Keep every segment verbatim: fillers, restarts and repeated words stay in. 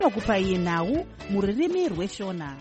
Okupai nau mururimi rweshona.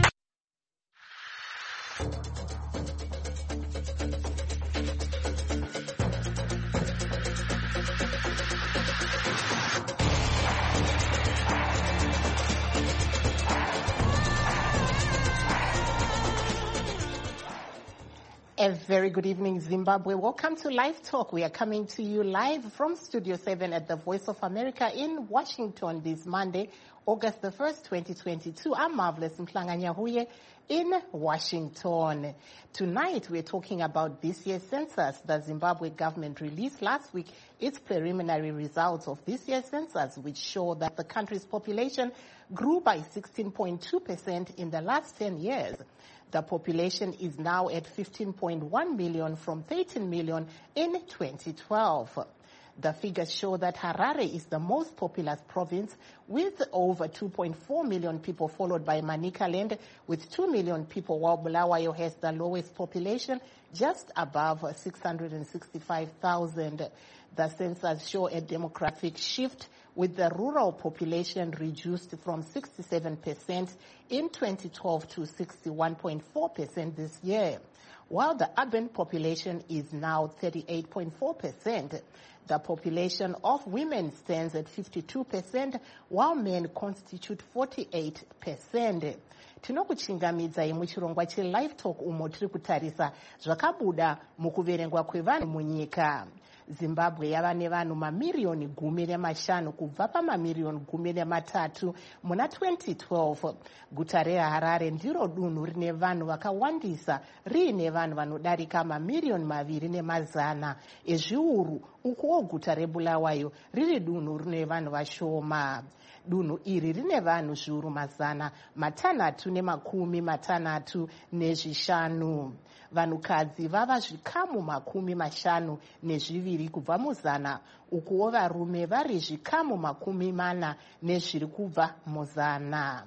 A very good evening, Zimbabwe. Welcome to Live Talk. We are coming to you live from Studio seven at the Voice of America in Washington this Monday, August the first, twenty twenty-two. I'm Marvelous Mklanganyahuye in Washington. Tonight, we're talking about this year's census. The Zimbabwe government released last week its preliminary results of this year's census, which show that the country's population grew by sixteen point two percent in the last ten years. The population is now at fifteen point one million from thirteen million in twenty twelve. The figures show that Harare is the most populous province with over two point four million people, followed by Manicaland with two million people, while Bulawayo has the lowest population, just above six hundred sixty-five thousand. The census show a demographic shift, with the rural population reduced from sixty-seven percent in twenty twelve to sixty-one point four percent this year, while the urban population is now thirty-eight point four percent. The population of women stands at fifty-two percent, while men constitute forty-eight percent. Tinokuchingamidza muchirongwa cheLive Talk umo tiri kutarisa zvakabuda mukuverengwa kwevanhu munyika. Zimbabwe yava nevanhu mamiliyoni gumi nemashanu kubva pamamiliyoni gumi nematatu muna twenty twelve. Guta reHarare ndiro dunhu rine vanhu vakawandisa, riine vanhu vanodarika mamiliyoni maviri nemazana ezviuru, ukuwo guta reBulawayo riri dunhu rine vanhu vashoma. Dunhu iri rine vanhu zviuru mazana matanhatu nemakumi matanhatu nezvishanu. Vanhukadzi vava zvikamu makumi mashanu nezviviri kubva muzana, ukuwo varume vari zvikamu makumi mana nezviri kubva muzana.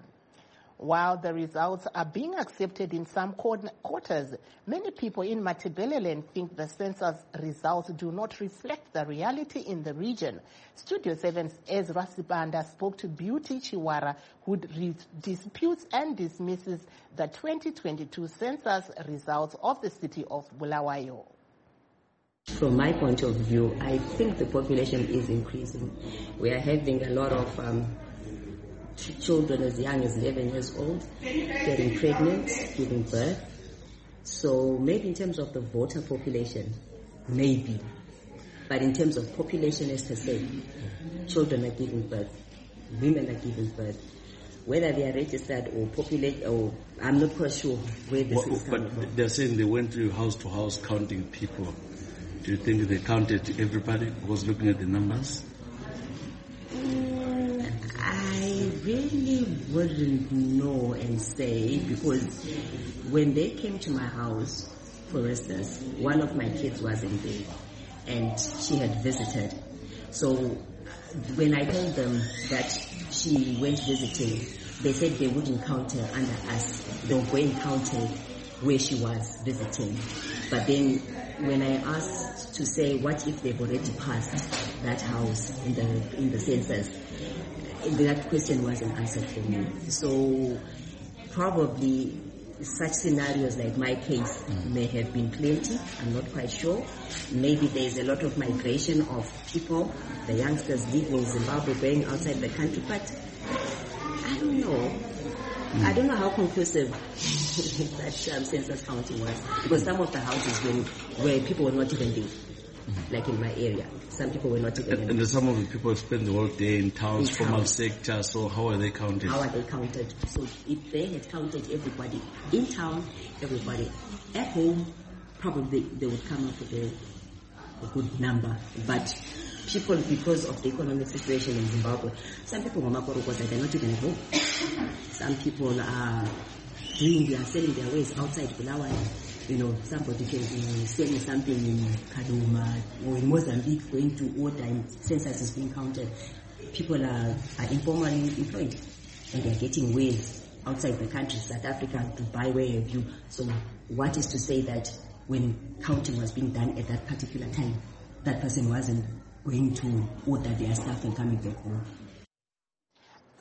While the results are being accepted in some quarters, many people in Matabeleland think the census results do not reflect the reality in the region. Studio seven's Ezra Sibanda spoke to Beauty Chiwara, who disputes and dismisses the twenty twenty-two census results of the city of Bulawayo. From my point of view, I think the population is increasing. We are having a lot of um, children as young as eleven years old getting pregnant, giving birth. So maybe in terms of the voter population, maybe. But in terms of population as per se, children are giving birth, women are giving birth. Whether they are registered or populate, or I'm not quite sure where this well, is coming but from. They're saying they went to house to house counting people. Do you think they counted everybody? Was looking at the numbers? I really wouldn't know and say, because when they came to my house, for instance, one of my kids wasn't there and she had visited. So when I told them that she went visiting, they said they wouldn't count her under us. They'll go and count her where she was visiting. But then when I asked to say what if they've already passed that house in the in the census, that question wasn't answered for me. So probably such scenarios like my case may have been plenty. I'm not quite sure. Maybe there's a lot of migration of people, the youngsters leaving in Zimbabwe, going outside the country, but I don't know. Mm. I don't know how conclusive that um, census counting was, because some of the houses when, where people were not even there, mm-hmm. like in my area. Some people were not even And, and some of the people spend the whole day in towns, in formal towns. sector, so how are they counted? How are they counted? So if they had counted everybody in town, everybody at home, probably they would come up with a, a good number. But people, because of the economic situation in Zimbabwe, some people are not even at home. Some people are doing their, selling their wares outside Bulawayo. You know, somebody can be selling something in Kaduma or in Mozambique going to order and census is being counted. People are, are informally employed and they're getting wares outside the country, South Africa, Dubai, where have you. So what is to say that when counting was being done at that particular time, that person wasn't going to order their stuff and coming back home?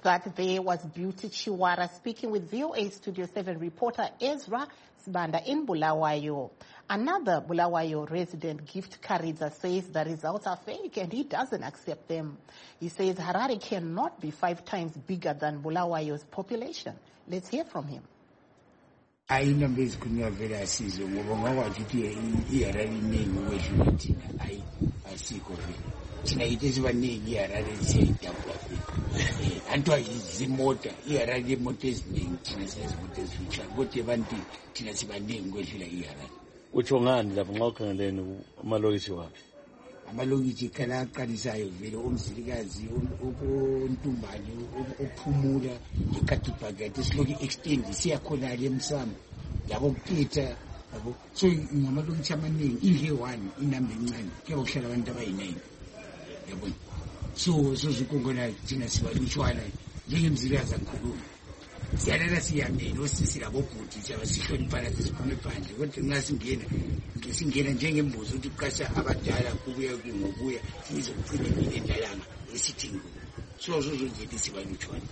That there was Beauty Chiwara speaking with V O A Studio seven reporter Ezra Sibanda in Bulawayo. Another Bulawayo resident, Gift Karidza, says the results are fake and he doesn't accept them. He says Harare cannot be five times bigger than Bulawayo's population. Let's hear from him. Ayinamba ezikhulunywa vele asizo ngoba ngakwazi ukuthi iHarare iningi ukwedlula thina hayi asikho vele thina yitho esibaningi iHarare siyayidabula vele antwa izimota iHarare imoto eziningi thina siyazimoto ezifitshane kodwa ebantwini thina sibaningi ukwedlula iHarare. Utsho ngani lapho nxa ukhangeleni amalokishi waphi? Amalokishi kala aqalisayo vele uMzilikazi uNtumbane uPhumula eKatibhakati siloku extend siyakhona le Msamo yabo Peter yabo so ngamalokishi amaningi indle one inamba encane ke ukuhlala abantu abayi-nine yabo so so zikongona thina sibalutshwana njengemzilikazi angikhuluma siyalala siyamela osisi labobhuti siyabasihloniphana sisiphume phandle kodwa nxa singena singena njengembuzi ukuthi kuqasha abadala kubuya ngokuya sizokuphinda impilo endalanga esithi so so nje sibalutshwana.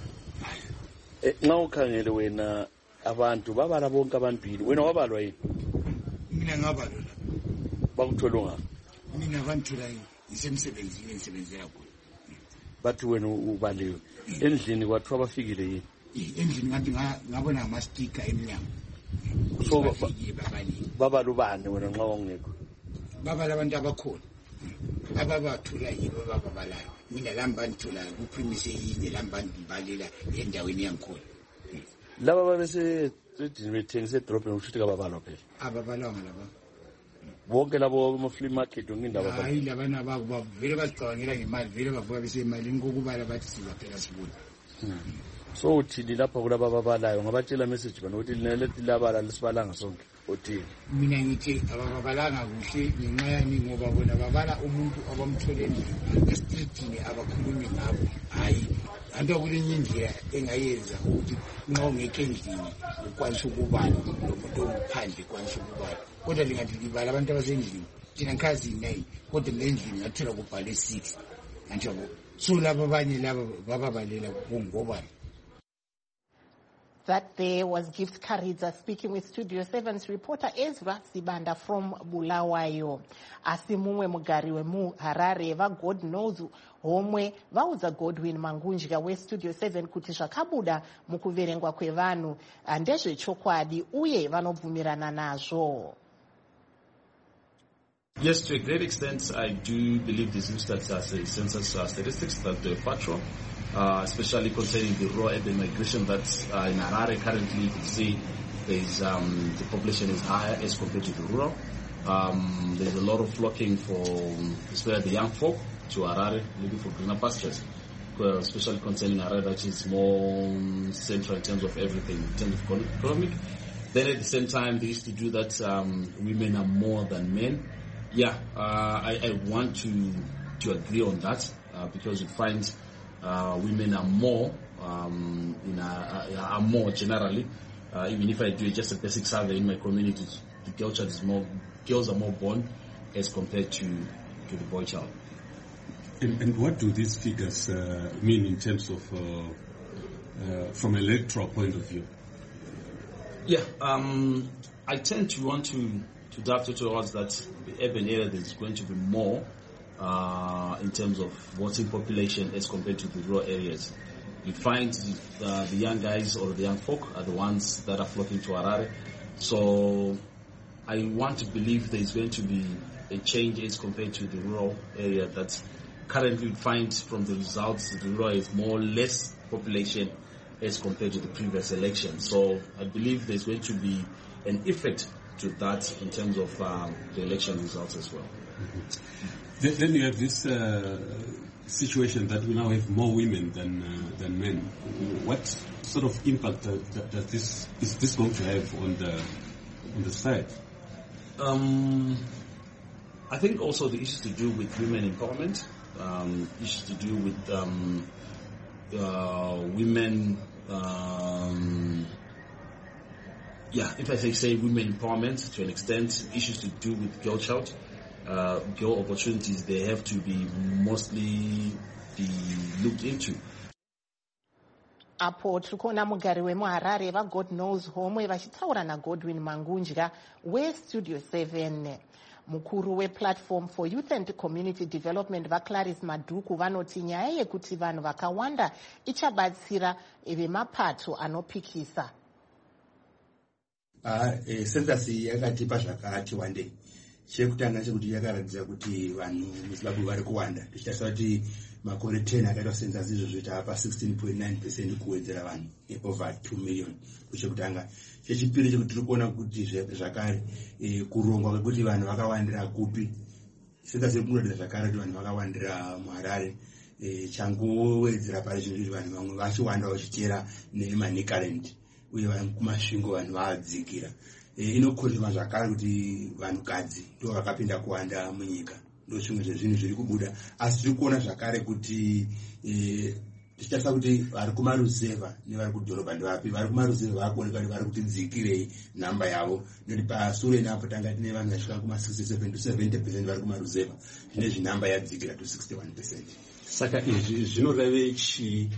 Nxa ukhangele wena abantu babala bonke abantwini wena wabalwa yini? Mina ngabalwa la. Bakuthola ngaphi? Mina banthola isemsebenzini engisebenzela khona. Bathi wena ubaliwe endlini kwathiwa bafikile yini? Endlini ngathi ngabona amastika emnyango. So babala ubani wena nxa ungekho? Babala abantu abakhona ababathula yibo bababalayo. Mina lamba ngithulayo kuprimise yini lamba ngibalela endaweni yangikhona. Laba babese bethengise edrobheni ushuthi kababalwa phela. Ababalwanga laba. Bonke labo ama flea market ngindaba bathi. Hayi labana bakuba vele basicabangela ngemali vele bavuka bese imalini kokubala bathi sizaphela sibona. So uthini lapha kulaba babalayo ngabatshela message bana ukuthi lethi labala lesibalanga sonke uthini? Mina ngithi ababalanga kuhle ngenxa yani ngoba bona babala umuntu abamtholeni esitini abakhulumi ngabo hayi anto akulinye indlela engayenza ukuthi nxa ungekho endlini ukwanisa ukubala nomuntu ophandle kwanisa ukubala kodwa lingathi libala abantu abasendlini thina ngikhazi nine kodwa lendlini ngathola kubhale six anjalo so laba abanye laba bababalela ngobani. That there was Gift Karidza speaking with Studio seven's reporter Ezra Sibanda from Bulawayo. Asimumwe mugariwe mu Harare va God knows homwe vauza Godwin Mangunjika we Studio seven kuti zvakabuda mukuverengwa kwevanhu ndezve chokwadi uye vanobvumirana nazvo. Yes, to a great extent, I do believe these stats are census uh, statistics that they're factual. Uh, especially concerning the raw urban migration that's uh, in Harare currently. You can see there's, um, the population is higher as compared to the rural. Um, there's a lot of flocking for, especially the young folk, to Harare, looking for greener pastures, especially concerning Harare, that is more central in terms of everything, in terms of economic. Then at the same time, they used to do that um, women are more than men. Yeah, uh, I, I want to to agree on that uh, because you find Uh, women are more, um, in a, uh, are more generally. Uh, even if I do just a basic survey in my community, the girl child is more, girls are more born as compared to, to the boy child. And, and what do these figures uh, mean in terms of, uh, uh, from an electoral point of view? Yeah, um, I tend to want to, to draft towards that the urban area is going to be more Uh, in terms of voting population as compared to the rural areas. You find uh, the young guys or the young folk are the ones that are flocking to Harare. So I want to believe there is going to be a change as compared to the rural area that currently we find from the results the rural is more or less population as compared to the previous election. So I believe there's going to be an effect to that in terms of um, the election results as well. Mm-hmm. Then you have this uh, situation that we now have more women than uh, than men. What sort of impact uh, does this is this going to have on the on the side? Um, I think also the issues to do with women empowerment, um, issues to do with um, uh, women. Um, yeah, if I say say women empowerment to an extent, issues to do with girl child. Uh, girl opportunities, they have to be mostly be looked into. apo tiri kuona mugari wemuharare vaGod Knows Home vachitaura naGodwin Mangunja westudio seven. Mukuru weplatform for youth and community development vaClarice Madhuku vanoti nyaya yekuti vanhu vakawanda ichabatsira vemapato anopikisa. Ah, eh, sensasi yakatipa zvakati wandei. Chekutanga chekuti yakaratidza kuti vanhu muZimbabwe vari kuwanda. Tichitaura kuti makore ten akaitwa sensasi izvozvo tapa sixteen point nine percent kuwedzera vanhu over two million. Chekutanga chechipiri chekuti tiri kuona kuti zvakare kurongwa kwekuti vanhu vakawandira kupi. Sensasi inoratidza zvakare kuti vanhu vakawandira muHarare. Changowedzera pari chinhu kuti vanhu vamwe vachiwanda vachichera neManicaland uye kumasvingo vanhu vadzikira. Inokonzerwa zvakare kuti vanhukadzi ndo vakapinda kuwanda munyika. Ndo zvimwe zvezvinhu zviri kubuda. Asi tiri kuona zvakare kuti tichitaura kuti vari kumaruzeva nevari kudhorobha ndevapi. Vari kumaruzeva vakuoneka kuti vari kuti dzikirei namba yavo. Nekuti pasure napo tanga tine vanhu vasvika kuma sixty-seven to seventy percent vari kumaruzeva. Zvine zvinamba yadzikira to sixty-one percent. Saka izvi zvinoreve chi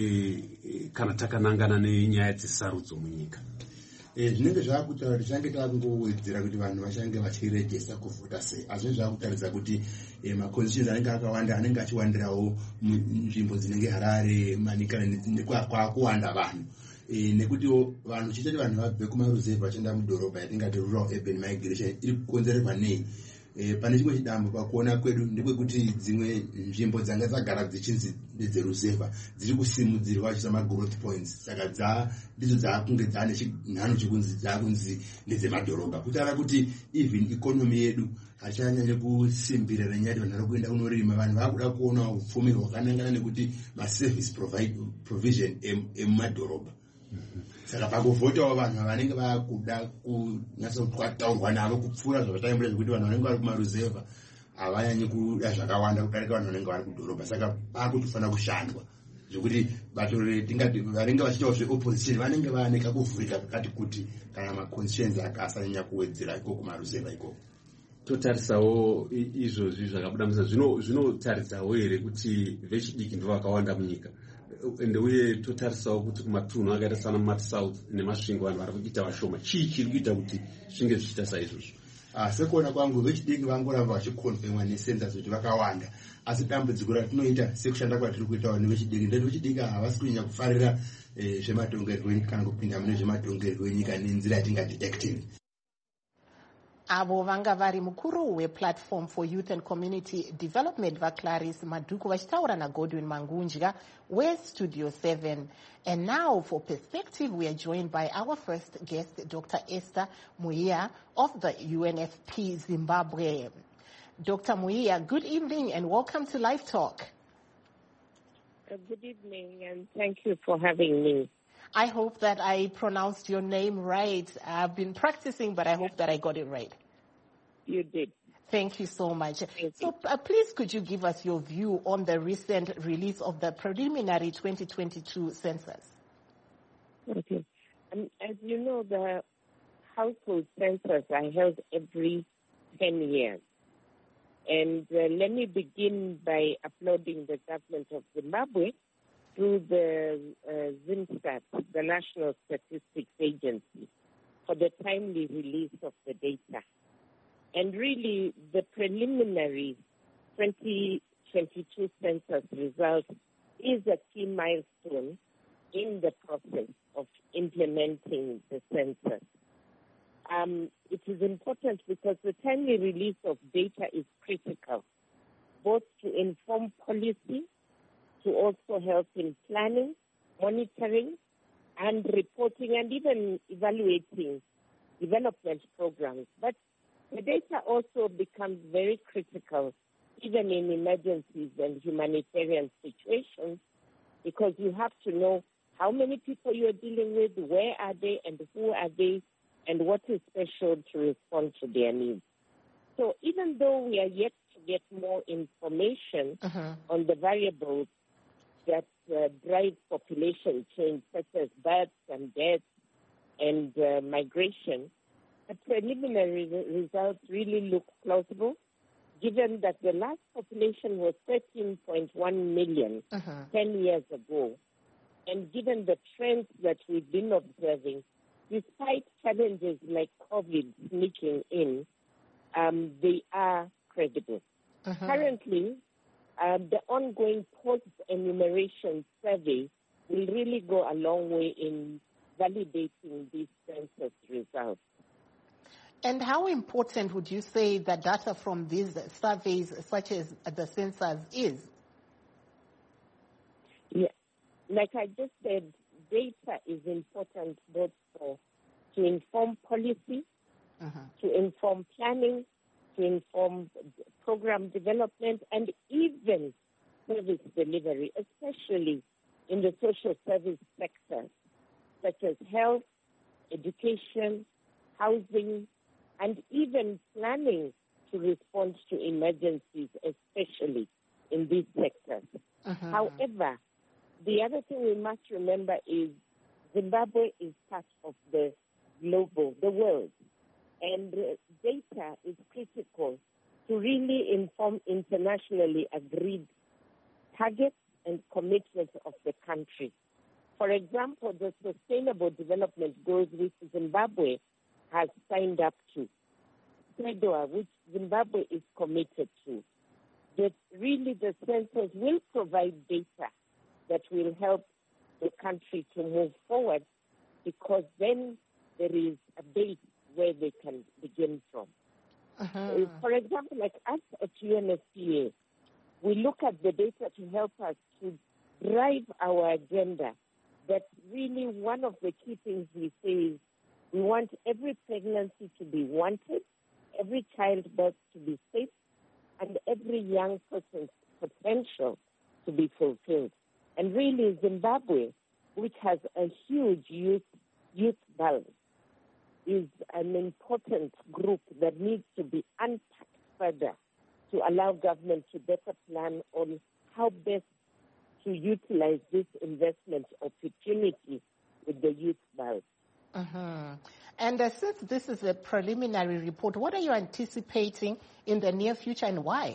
kana takanangana nenyaya dzesarudzo munyika. Zvinenge zvakutaura kuti change takungowedzera kuti vanhu vachange vachirejesta kuvhota sei. Asi zvakutaridza kuti maconstituencies anenge akawanda anenge achiwandirawo nzvimbo dzinenge Harare, Manicaland kwakuwanda vanhu. Nekuti vanhu chichati vanhu vabve kumaruzevha vachienda mudhorobha yatingati rural urban migration iri kukonzerwa nei. Pane chimwe chidambo pakuona kwedu ndekwekuti dzimwe nzvimbo dzanga dzagara dzichinzi ndedzeruzevha dziri kusimudzirwa vachiisa magrowth points. Saka dza ndidzo dzaakunge dzaane chinhano chekunzi dzaakunzi ndedzemadhorobha. Kutaura kuti even economy yedu hachanyanye kusimbira nenyaya vanhu vari kuenda kunorima. Vanhu vakuda kuona upfumi hwakanangana nekuti maservice provision emumadhorobha. Saka pakuvhotawo vanhu vanenge vakuda kunyasa kutaurwa navo kupfuura zvavataimbuda zvekuti vanhu vanenge vari kumaruzevha havanyanyi kuda zvakawanda kudarika vanhu vanenge vari kudhorobha. Saka pakutofanira kushandwa zvekuti bato tingati vanenge vachiitawo zveopposition vanenge vaaneka kuvhurika kakati kuti kana maconstituency akasanyanya kuwedzera iko kumaruzevha ikoko. Totarisawo izvozvi zvakabuda musa zvinotaridzawo here kuti vechidiki ndo vakawanda munyika. Ende uye totarisawo kuti kumatunhu akaita sana Mati South nemasvingo vanhu vari kuita vashoma. Chii chiri kuita kuti zvinge zvichiita saizvozvo? Sekuona kwangu vechidiki vangoramba vachikonfirmwa nesensasi kuti vakawanda. Asi dambudziko ratinoita sekushanda kwatiri kuitawo nevechidiki ndeti vechidiki havasi kunyanya kufarira zvematongerwo enyika kana kupinda mune zvematongerwo enyika nenzira yatingadetecting. Avo vanga vari mukuru weplatform for youth and community development vaClarice Madhuku vachitaura naGodwin Mangunja westudio seven. And now for perspective we are joined by our first guest, Doctor Esther Muia of the U N F P Zimbabwe. Doctor Muia, good evening and welcome to Live Talk. Uh, good evening and thank you for having me. I hope that I pronounced your name right. I've been practicing, but I hope that I got it right. You did. Thank you so much. Thank so uh, please could you give us your view on the recent release of the preliminary twenty twenty-two census? Okay. Um, as you know, the household census are held every ten years. And uh, let me begin by applauding the government of Zimbabwe through the uh, ZimStat, the National Statistics Agency, for the timely release of the data. And really, the preliminary twenty twenty-two census result is a key milestone in the process of implementing the census. Um, it is important because the timely release of data is critical, both to inform policy, to also help in planning, monitoring, and reporting, and even evaluating development programs. But the data also becomes very critical, even in emergencies and humanitarian situations, because you have to know how many people you are dealing with, where are they, and who are they, and what is special to respond to their needs. So even though we are yet to get more information uh-huh. on the variables that uh, drive population change, such as births and deaths and uh, migration, the preliminary results really look plausible, given that the last population was thirteen point one million uh-huh. ten years ago. And given the trends that we've been observing, despite challenges like COVID sneaking in, um, they are credible. Uh-huh. Currently, uh, the ongoing post-enumeration survey will really go a long way in validating these census results. And how important would you say the data from these surveys, such as the census, is? Yeah, like I just said, data is important both for to inform policy, uh-huh. to inform planning, to inform program development, and even service delivery, especially in the social service sector, such as health, education, housing, and even planning to respond to emergencies, especially in these sectors. Uh-huh. However, the other thing we must remember is Zimbabwe is part of the global, the world, and uh, data is critical to really inform internationally agreed targets and commitments of the country. For example, the Sustainable Development Goals which Zimbabwe has signed up to, S E D O A, which Zimbabwe is committed to, that really the census will provide data that will help the country to move forward, because then there is a base where they can begin from. Uh-huh. For example, like us at U N F P A, we look at the data to help us to drive our agenda. That really one of the key things we say is we want every pregnancy to be wanted, every childbirth to be safe, and every young person's potential to be fulfilled. And really Zimbabwe, which has a huge youth youth bulge, is an important group that needs to be unpacked further to allow government to better plan on how best to utilize this investment opportunity with the youth bulge. Uh-huh. And uh, since this is a preliminary report, what are you anticipating in the near future and why?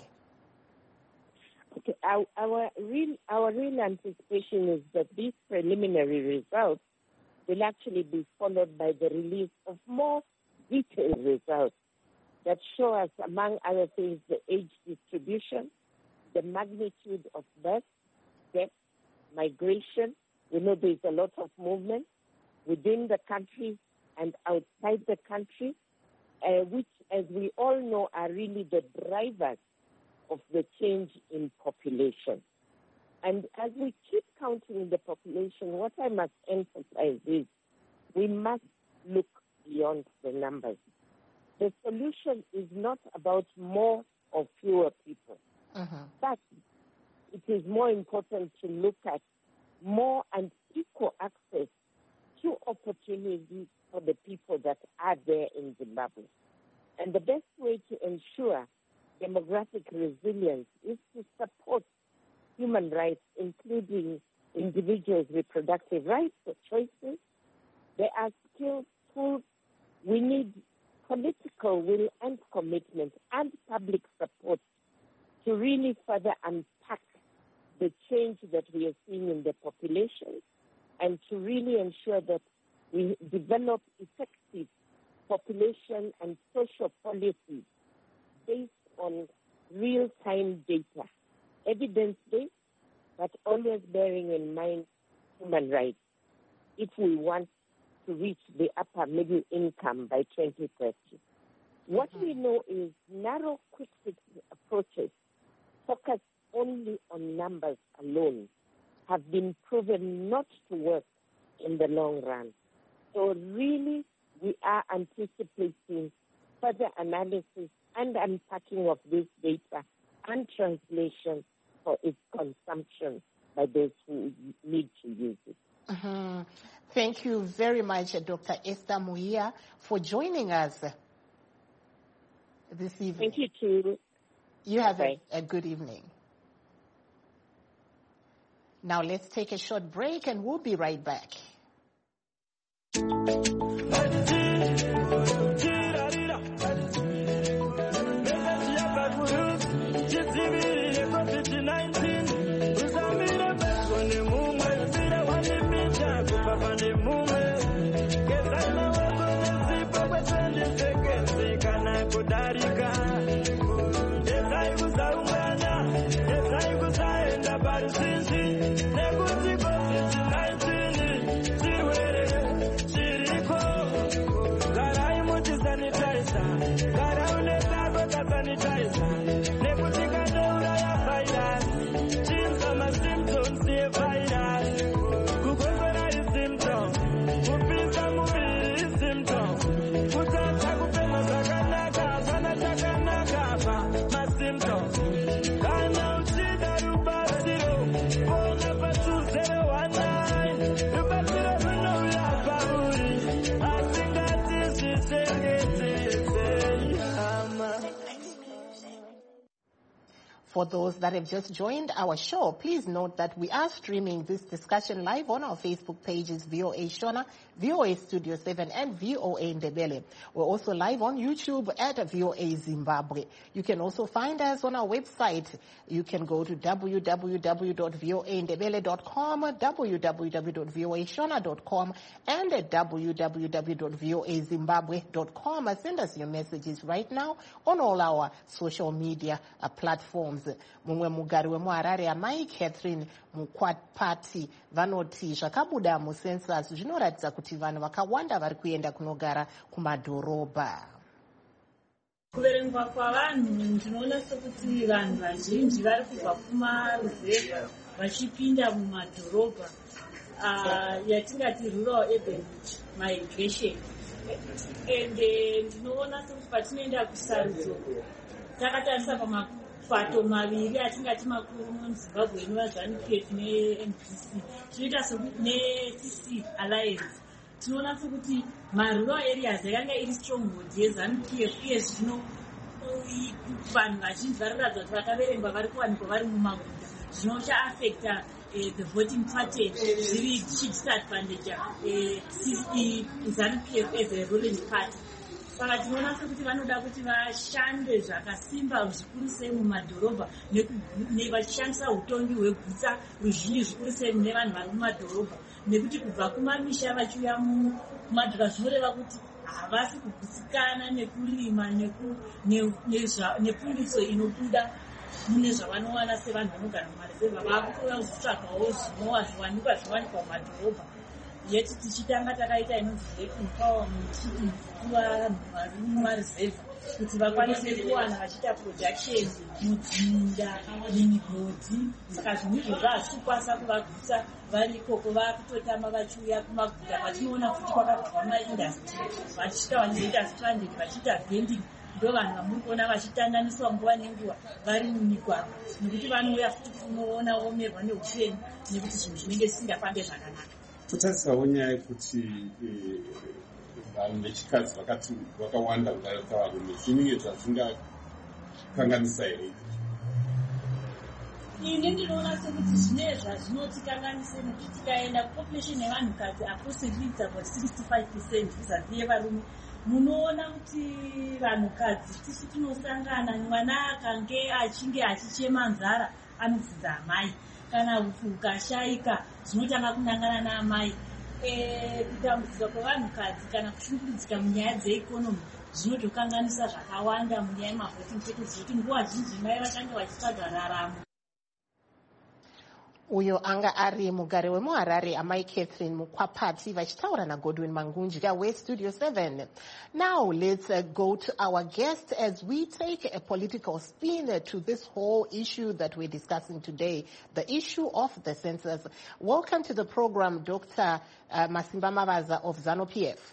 Okay, our, our real our real anticipation is that these preliminary results will actually be followed by the release of more detailed results that show us, among other things, the age distribution, the magnitude of birth, death, migration. We know there's a lot of movement within the country and outside the country, uh, which, as we all know, are really the drivers of the change in population. And as we keep counting the population, what I must emphasize is we must look beyond the numbers. The solution is not about more or fewer people, uh-huh. but it is more important to look at more and equal access to opportunities for the people that are there in Zimbabwe. And the best way to ensure demographic resilience is to support human rights, including individuals' reproductive rights or choices. There are skills, tools. We need political will and commitment and public support to really further unpack the change that we are seeing in the population and to really ensure that we develop effective population and social policies based on real-time data, evidence-based, but always bearing in mind human rights if we want to reach the upper middle income by twenty thirty. What we know is narrow, quick-fix approaches focused only on numbers alone have been proven not to work in the long run. So really, we are anticipating further analysis and unpacking of this data and translation for its consumption by those who need to use it. Uh-huh. Thank you very much, Doctor Esther Muia, for joining us this evening. Thank you, too. You have a, a good evening. Now let's take a short break and we'll be right back. COVID nineteen For those that have just joined our show, please note that we are streaming this discussion live on our Facebook pages, V O A Shona, V O A Studio seven, and V O A Ndebele. We're also live on YouTube at V O A Zimbabwe. You can also find us on our website. You can go to w w w dot v o a ndebele dot com, w w w dot v o a shona dot com, and at w w w dot v o a zimbabwe dot com. Send us your messages right now on all our social media uh, platforms. Mumwe mugari wemuharare amai Catherine Mukwapati vanoti zvakabuda mucensus zvinoratidza kuti vanhu vakawanda vari kuenda kunogara kumadhorobha. Kuverengwa kwavanhu ndinoona sekuti vanhu vazhinji vari kubva kumaruzevha vachipinda mumadhorobha, yatingati rural urban migration. Ende ndinoona sekuti patinoenda kusarudzo takatarisa pamapato maviri atingati makuru muZimbabwe inova ZANU-P F ne-M D C, tinoita sekuti ne-C C Alliance. Tinoona sekuti marural areas yakanga iri stronghold yeZANU-P F, uye zvino vanhu vazhinji varikuratidza kuti vakaverengwa vari kuwanikwa vari mumaguta, zvino chaafecta the voting pattern zviri zvichidisadvantaja ZANU-P F as a ruling party. Saka tinoona sekuti vanoda kuti vashande zvakasimba zvikuru sei mumadhorobha vachishandisa utongi hweguta ruzhinji zvikuru sei mune vanhu vari mumadhorobha, nekuti kubva kumamisha vachiuya mumadhorobha zvinoreva kuti havasi kugutsikana nekurima nepundutso inobuda mune zvavanowana sevanhu vanogara mumaruzevha. Vakutoya kuzvitsvagawo zvinova zviwanikwa zviwanikwa mumadhorobha. Yeti tichitanga takaita inonzi empowerment kuvanhu vari mumaruzevha kuti vakwanise kuwana vachiita production mudzinda mimigodhi. Saka zvinhu izvozvo hazvisi kukwanisa kuvagutsa vari ikoko, vakutotama vachiuya kumaguta kwatinoona futi kwakabva maindastry vachisvika vanozoita stranded vachiita vending. Ndo vanhu vamuri kuona vachitandaniswa nguva nenguva vari mumigwagwa nekuti vanouya futi kunoona omerwa neupenyu nekuti zvinhu zvinenge zvisingafambe zvakanaka. Totarisawo nyaya yekuti vanhu vechikadzi vakati vakawanda kudarika varume, zvinenge zvazingakanganisa here? Ini ndinoona sekuti zvine zvazvinotikanganise nekuti tikaenda kupopulation yevanhukadzi approximately it's about sixty-five percent vis-a-vis yevarume. Munoona kuti vanhukadzi tisu tinosangana, mwana akange achinge achichema nzara anobvunza amai, kana upfu hukashaika zvinotanga kunangana naamai. Kutambudzika kwevanhukadzi kana kushungurudzika munyaya dzeikonomi zvinotokanganisa zvakawanda munyaya yemavoting patterns, zvekuti nguva zhinji mai vachange vachitsvaga raramo. Uyo anga ari mugari wemuharare amai Catherine Mukwapati vachitaura naGodwin Mangunjira weStudio seven. Now let's uh, go to our guest as we take a political spin uh, to this whole issue that we're discussing today, the issue of the census. Welcome to the program, Doctor Uh, Masimba Mavaza of ZANU-P F.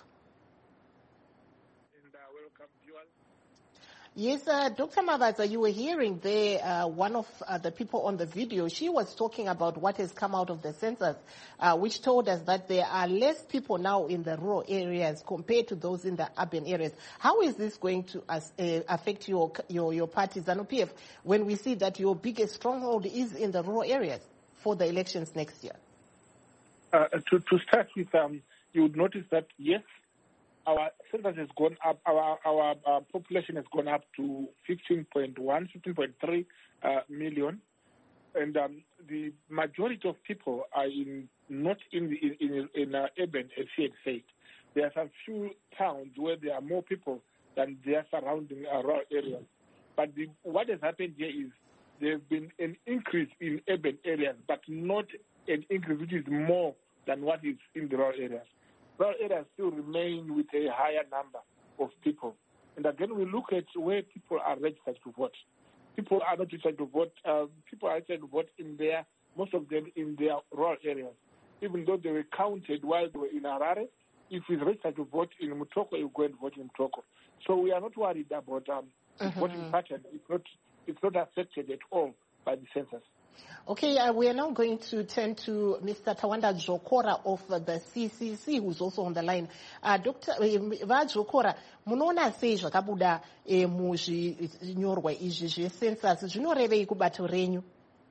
Yes, uh, Doctor Mavaza, you were hearing there uh, one of uh, the people on the video. She was talking about what has come out of the census, uh, which told us that there are less people now in the rural areas compared to those in the urban areas. How is this going to uh, affect your, your, your party, ZANU-P F, when we see that your biggest stronghold is in the rural areas for the elections next year? Uh, to, to start with, um, you would notice that, yes, our census has gone up, our our uh, population has gone up to fifteen point one, fifteen point three uh, million, and um, the majority of people are in not in the, in, in, in uh, urban, as she had said. There are some few towns where there are more people than their surrounding uh, rural areas. But the, what has happened here is there has been an increase in urban areas, but not an increase which is more than what is in the rural areas. Rural areas still remain with a higher number of people. And again, we look at where people are registered to vote. People are not registered to vote. Uh, people are registered to vote in their, most of them in their rural areas. Even though they were counted while they were in Harare, if it's registered to vote in Mutoko, you go and vote in Mutoko. So we are not worried about um, the mm-hmm. voting pattern. It's not, it's not affected at all by the census. Okay, uh, we are now going to turn to Mister Tawanda Jokora of uh, the C C C, who's also on the line. Uh, Doctor Va Jokora, munoona sei zvakabuda eh, muzvinyorwa izvi zvecensus zvinorevei kubato renyu?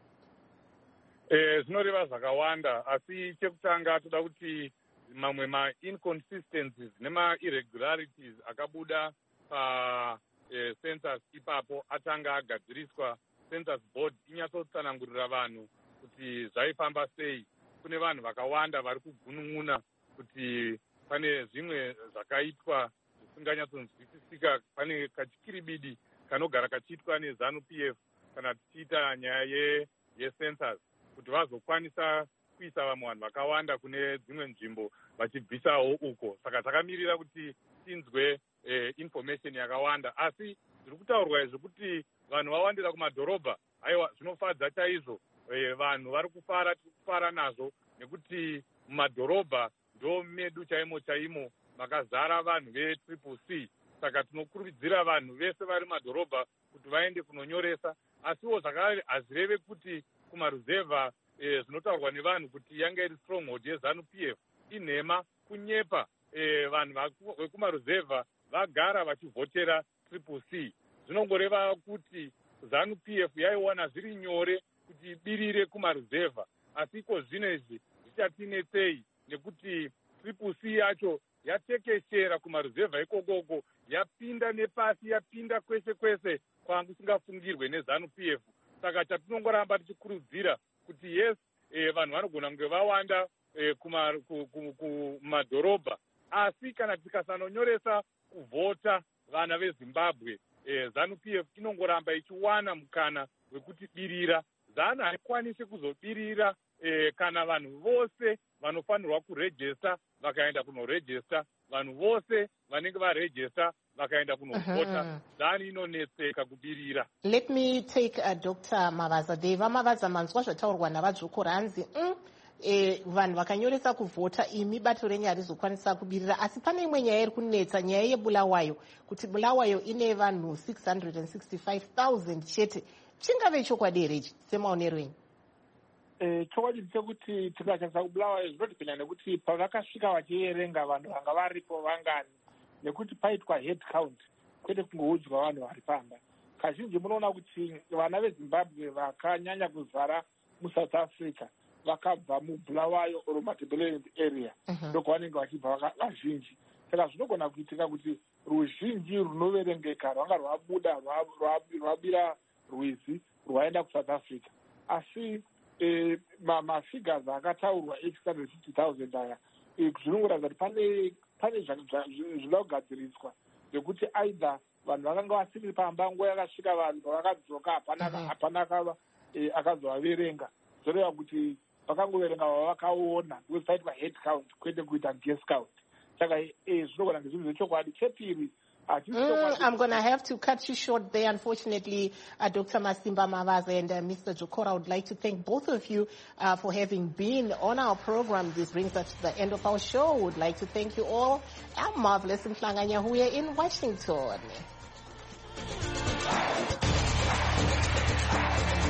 Eh, zvinoreva zvakawanda, asi chekutanga toda kuti mamwe ma-inconsistencies nema-irregularities akabuda pa eh, census ipapo atanga agadziriswa census board inyatsotsanangurira vanhu kuti zvaifamba sei. Kune vanhu vakawanda vari kugunun'una kuti pane zvimwe zvakaitwa zvisinganyatsonzwisisika. Pane kachikiribidi kanogara kachiitwa nezanu P F kana tichiita nyaya yecensus kuti vazokwanisa kuisa vamwe vanhu vakawanda kune dzimwe nzvimbo vachibvisawo uko. Saka takamirira kuti tinzwe eh, information yakawanda, asi zviri kutaurwa izvo kuti vanhu vawandira kumadhorobha. Aiwa, zvinofadza chaizvo. E, vanhu vari kufara, tiri kufara nazvo nekuti mumadhorobha ndo medu chaimo chaimo makazara vanhu vetriple C. Saka tinokurudzira vanhu vese vari mumadhorobha kuti vaende kunonyoresa, asiwo zvakare hazvireve kuti kumaruzevha e, zvinotaurwa nevanhu kuti yanga iri stronghold yezanu P F inhema kunyepa. E, vanhu vekumaruzevha vagara vachivhotera triple C. Zvinongoreva kuti zanu P F yaiwana zviri nyore kuti ibirire kumaruzevha, asi iko zvino izvi zvichatinetsei nekuti triple C yacho yatekeshera kumaruzevha ikokoko, yapinda nepasi, yapinda kwese kwese kwankusingafungirwe nezanu P F. Saka chatinongoramba tichikurudzira kuti yes, eh, vanhu vanogona kunge vawanda eh, kumadhorobha, asi kana tikasanonyoresa kuvhota vana veZimbabwe, eh, zanu P F inongoramba ichiwana mukana wekuti birira. Zanu haikwanisi kuzobirira eh, kana vanhu vose vanofanirwa kurejista vakaenda kunorejista, vanhu vose vanenge varejista vakaenda kunovhota. Zanu inonetseka kubirira. Let me take uh, Doctor Mavaza Deva. Mavaza, manzwa zvataurwa navadzokora hanzi mm, E, vanhu vakanyoresa kuvhota imi bato renyu harizokwanisa kubirira, asi pane imwe nyaya iri kunetsa, nyaya yeBulawayo, kuti Bulawayo ine vanhu six hundred sixty-five thousand chete. Chingave chokwadi here ichi semaonero enyu? Eh, chokwadi chekuti tikashandisa kuBulawayo zvinotipenya nekuti pavakasvika vachierenga vanhu vanga varipo vangani, nekuti paitwa head count kwete kungoudzwa vanhu vari pamba. Kazhinji munoona kuti vana veZimbabwe vakanyanya kuzara muSouth Africa vakabva muBulawayo or Matabeleland area ndoko vanenge vachibva vazhinji. Saka zvinogona kuitika kuti ruzhinji runoverengeka rwanga rwabuda rwabira rwizi rwaenda kuSouth Africa, asi eh, mafigures akataurwa six hundred fifty thousand aya zvinongoratidza kuti pane pane zvinoda kugadziriswa zvekuti aidha vanhu vakanga vasiri pamba nguva yakasvika vanhu vakadzoka hapana akazovaverenga, zvoreva kuti vakangoverenga vavakaona because paitwa head count kwete kuita guess count. Saka zvinogona ngezvinhu zvechokwadi. Chepiri, Mm, I'm going to have to cut you short there, unfortunately, uh, Doctor Masimba Mavaza and uh, Mister Jokora. I would like to thank both of you uh, for having been on our program. This brings us to the end of our show. We would like to thank you all. I'm Marvelous Mhlanganya here in Washington.